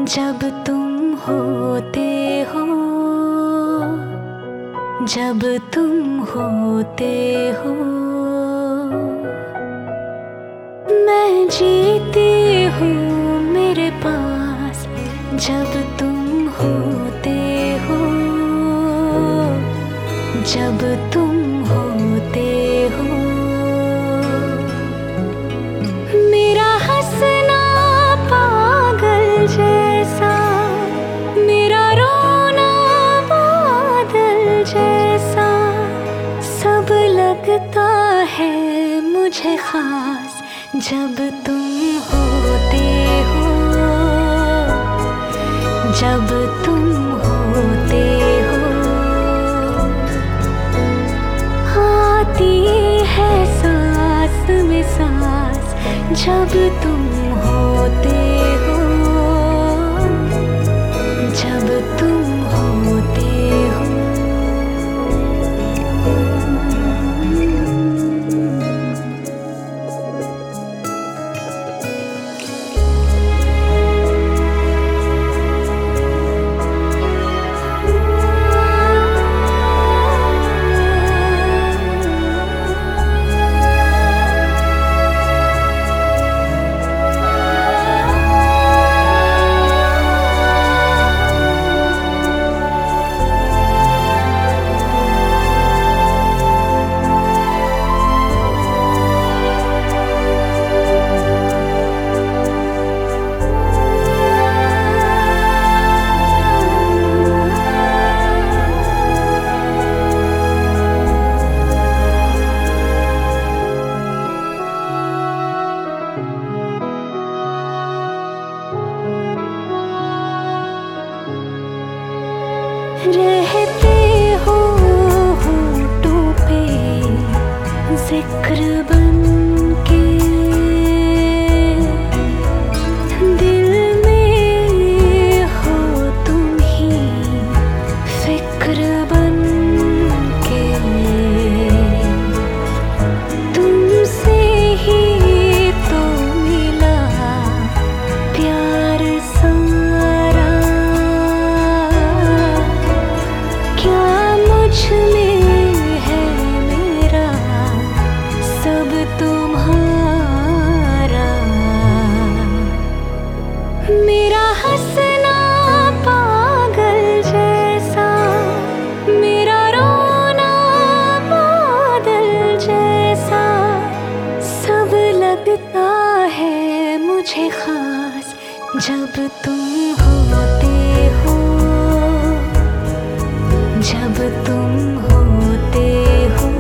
जब तुम होते हो, जब तुम होते हो, मैं जीती हूँ मेरे पास। जब तुम होते हो, जब तुम होते हो, मेरा हंसना पागल जैसा, मेरा रोना बादल जैसा, सब लगता है मुझे खास। जब तुम होते हो, जब तुम होते हो, आती है सांस में सांस। जब तुम होते हो, जब तुम होते हो, रहते हो होठों पे जिक्र बन के, दिल में हो तुम ही फिक्र बन के। तुमसे ही तो मिला प्यार सारा, क्या मुझ में है मेरा सब तुम्हारा। मेरा हंसना पागल जैसा, मेरा रोना बादल जैसा, सब लगता है मुझे खास। जब तुम होते हो, जब तुम होते हो,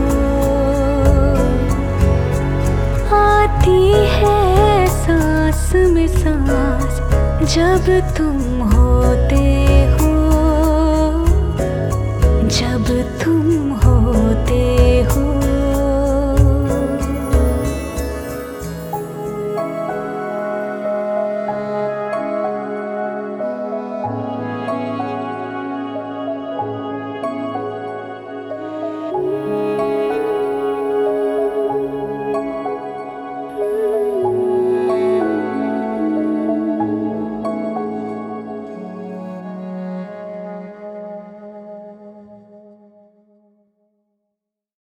आती है सांस में सांस। जब तुम